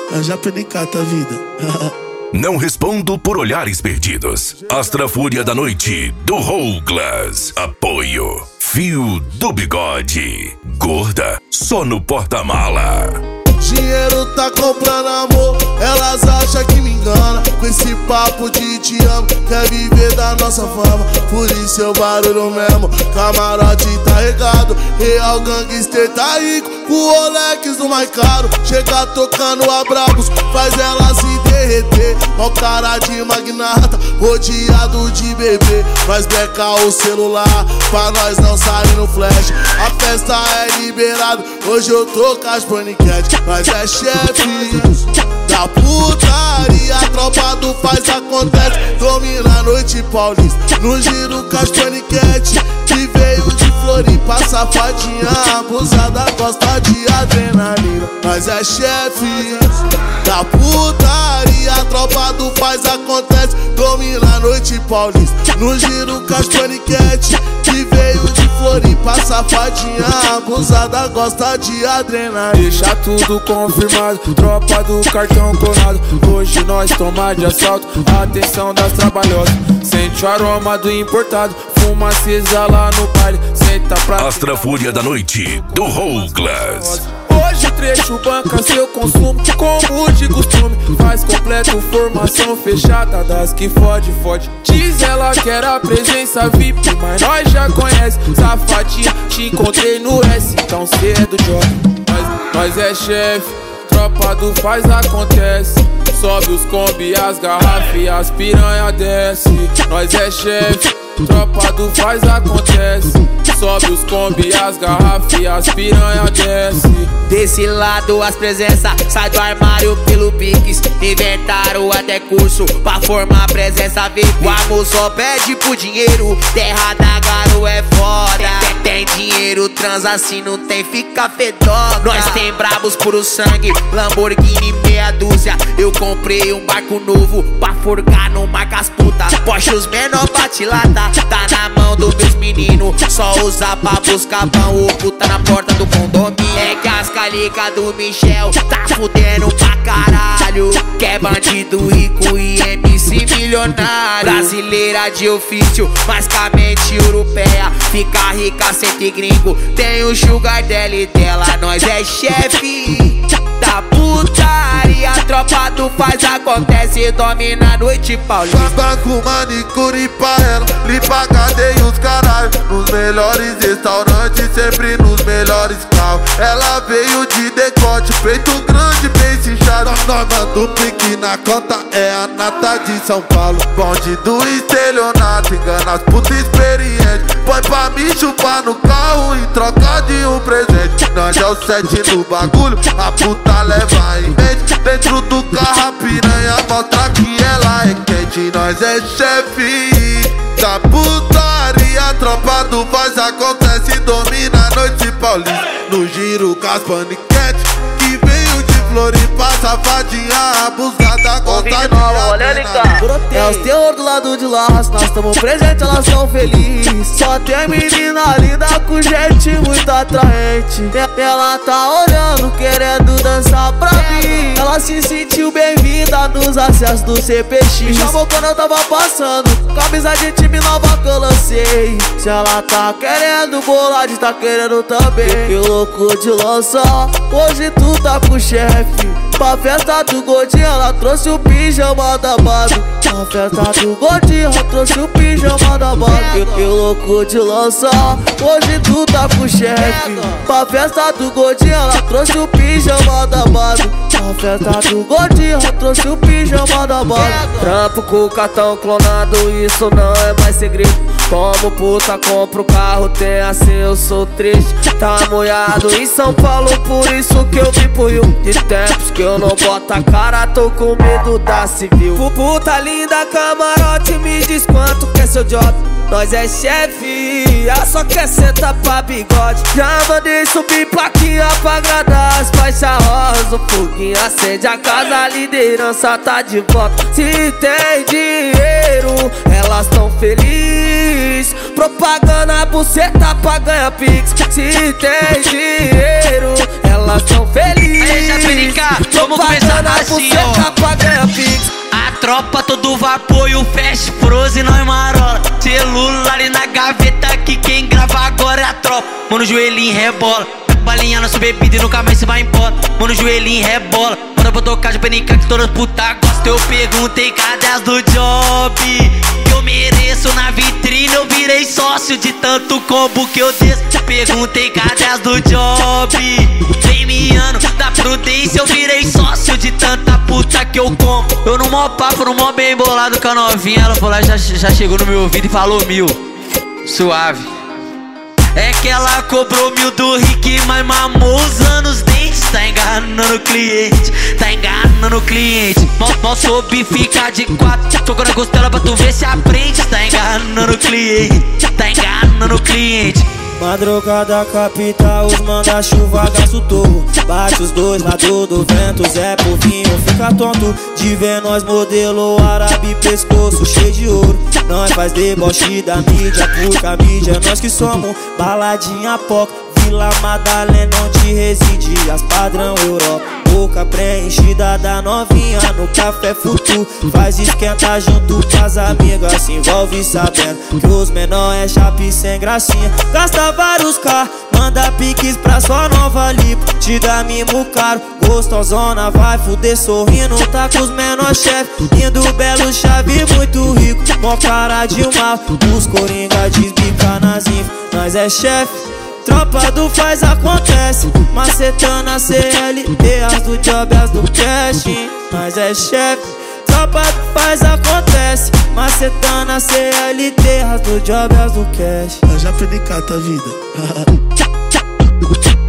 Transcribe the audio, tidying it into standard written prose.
já penicata a vida. Não respondo por olhares perdidos. Astra Fúria da Noite, do Rouglas. Apoio Fio do Bigode. Gorda, só no porta-mala. Dinheiro tá comprando amor, elas acham que me engana. Com esse papo de te amo, quer viver da nossa fama. Por isso eu barulho mesmo, camarote tá regado. Real gangster tá rico, com o Rolex do mais caro. Chega tocando a brabos, faz ela se derreter. Mó cara de magnata, rodeado de bebê. Nós beca o celular, pra nós não sair no flash. A festa é liberada, hoje eu tô com as paniquete. Nós é chefe da putaria, a tropa do faz acontece. Domina a noite paulista, no giro com as paniquete. Que veio de Floripa, safadinha abusada, gosta de adrenalina. Nós é chefe da putaria, a tropa do faz acontece. Domina a noite paulista, no giro com as paniquete. Que veio de Floripa, safadinha abusada, gosta de adrenalina. Deixa tudo confirmado, tropa do cartão clonado. Hoje nós toma de assalto, atenção das trabalhosas. Sente o aroma do importado, fuma acesa lá no baile. Senta pra Astra Fúria da Noite, do Rouglas. Hoje o trecho banca seu consumo, como de costume. Faz completo, formação fechada das que fode. Diz ela que era presença VIP, mas nós já conhece. Safadinha, te encontrei no S, então cê é do job. Nós é chefe, tropa do faz acontece. Sobe os combi, as garrafas e as piranha desce. Nós é chefe, tropa do faz acontece. Sobe os combi, as garrafas e as piranha desce. Desse lado as presenças sai do armário pelo Pix. Inventaram até curso pra formar presença VIP. O amor só pede por dinheiro, terra da garo é foda. Tem dinheiro, transa assim, não tem, fica fedona. Nós tem brabos puro sangue, Lamborghini meia dúzia. Eu comprei um barco novo pra forgar no marcas puta. Porsche os menor batilata, tá na mão dos meus meninos. Só usa pra buscar pão, o puta na porta do condomínio. É que as calica do Michel tá fudendo pra caralho. Que é bandido rico e MC milionário. Brasileira de ofício, mas com a mente europeia. Fica rica sem ter gringo, tem o sugar dela e dela. Nós é chefe da putaria, a tropa do faz acontece. Domina a noite paulista. Banco, manicure pra ela, limpa a cadeia e os caralho. Nos melhores restaurantes, sempre nos melhores carros. Ela veio de decote, peito grande, bem cinchado. Nós manda o pique na conta, é a nata de São Paulo. Bonde do estelionato, engana as putas experientes. Põe pra me chupar no carro em troca de um presente. Nós é o 7 no bagulho, a puta leva em mente. Dentro do carro a piranha mostra que ela é quente. Nós é chefe da putaria, a tropa do faz acontece. Domina a noite paulista, no giro com as paniquete. Que veio de Floripa, safadinha abusada, gosta de adrenalina. É os terror do lado de lá, nós tamo presente, elas são felizes. Só tem menina linda com gente muito atraente. Ela tá olhando, querendo dançar pra mim. Ela se sentiu bem-vinda nos acessos do CPX. Me chamou quando eu tava passando, camisa de time nova que eu lancei. Se ela tá querendo bolar, tá querendo também. Que louco de lançar, hoje tu tá com o chefe. Pra festa do Godinho, ela trouxe o pijama da base. Pra festa do Godinho, ela trouxe o pijama da base. Que louco de lançar, hoje tu tá com o chefe. Pra festa do Godinho, ela trouxe o pijama da base. Pra festa do Godinho, ela trouxe o pijama da base. Trampo com o cartão clonado, isso não é mais segredo. Como puta, compro o carro, tem assim, eu sou triste. Tá molhado em São Paulo, por isso que eu vim pro Rio. De tempos que eu não boto a cara, tô com medo da civil. Puta linda, camarote, me diz quanto que é seu job. Nós é chefe, ela só quer sentar pra bigode. Já mandei subir plaquinha pra agradar as faixas rosa. O foguinho acende a casa, a liderança tá de volta. Se tem dinheiro, elas tão felizes. Propaganda, buceta pra ganhar pix. Se tem dinheiro, elas tão felizes. Aí, Japerica, vamos começar a assim, ó. A tropa todo vapor e o fast frozen nós marola. Celular e na gaveta que quem grava agora é a tropa. Mano, joelhinho rebola. Balinha nossa bebida e nunca mais se vai embora. Mano, joelhinho rebola. Manda pra tocar de penica que todas putas gostam. Eu perguntei cadê as do job que eu mereço na vitrine. Eu virei sócio de tanto combo que eu desço. Perguntei cadê as do job vem miando da prudência. Eu virei sócio de tanta puta que eu como. Eu no mó papo, no mó bem bolado com a novinha. Ela falou, já chegou no meu ouvido e falou 1000. Suave. É que ela cobrou 1000 do Rick, mas mamou usando os dentes. Tá enganando o cliente, tá enganando o cliente. Mal soube ficar de 4, tocou na costela pra tu ver se aprende. Tá enganando o cliente, tá enganando o cliente. Madrugada capital, os manda-chuva gasta o torro. Bate os dois lados do vento, Zé Povinho fica tonto de ver nós modelo árabe, pescoço cheio de ouro. Nós faz deboche da mídia, porque a mídia é nós que somos. Baladinha poca, Vila Madalena onde reside as padrão Europa. Boca preenchida da novinha no café futu. Faz esquenta junto com as amigas, se envolve sabendo que os menor é chape sem gracinha. Gasta vários carros, manda piques pra sua nova lipo. Te dá mimo caro, gostosona vai fuder sorrindo. Tá com os menor chefe, indo belo chave muito rico. Mó cara de mal, os coringa desbica nas info. Nós é chefe, tropa do faz acontece, macetando a CLT, as do job, as do cash. Nós é chefe, tropa do faz acontece, macetando a CLT, as do job, as do cash. Eu já aprendi cá tua vida.